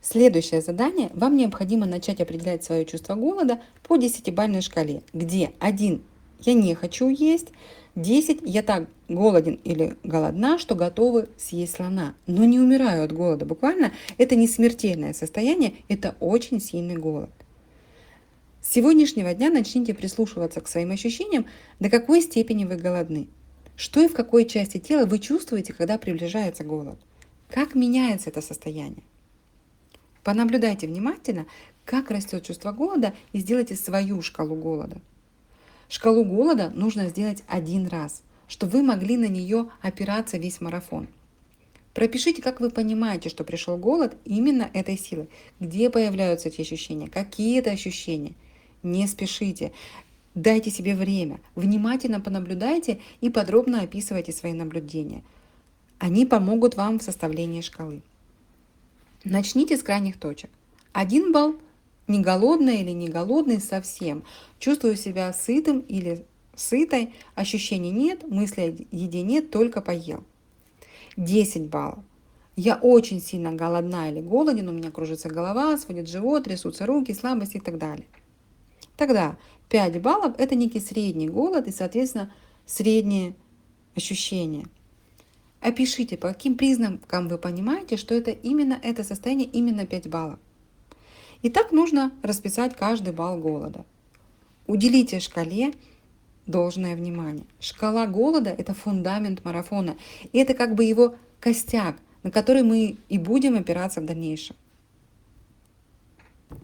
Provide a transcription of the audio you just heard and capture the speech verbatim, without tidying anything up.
Следующее задание. Вам необходимо начать определять свое чувство голода по десятибалльной шкале, где один я не хочу есть, десять я так голоден или голодна, что готовы съесть слона, но не умираю от голода. Буквально это не смертельное состояние, это очень сильный голод. С сегодняшнего дня начните прислушиваться к своим ощущениям, до какой степени вы голодны. Что и в какой части тела вы чувствуете, когда приближается голод. Как меняется это состояние. Понаблюдайте внимательно, как растет чувство голода, и сделайте свою шкалу голода. Шкалу голода нужно сделать один раз, чтобы вы могли на нее опираться весь марафон. Пропишите, как вы понимаете, что пришел голод именно этой силы. Где появляются эти ощущения, какие это ощущения. Не спешите, дайте себе время, внимательно понаблюдайте и подробно описывайте свои наблюдения. Они помогут вам в составлении шкалы. Начните с крайних точек. Один балл – не голодный или не голодный совсем. Чувствую себя сытым или сытой, ощущений нет, мысли о еде нет, только поел. десять баллов. Я очень сильно голодна или голоден, у меня кружится голова, сводит живот, трясутся руки, слабость и так далее. Тогда пять баллов – это некий средний голод и, соответственно, средние ощущения. Опишите, по каким признакам вы понимаете, что это именно это состояние, именно пять баллов. И так нужно расписать каждый балл голода. Уделите шкале должное внимание. Шкала голода – это фундамент марафона. И это как бы его костяк, на который мы и будем опираться в дальнейшем.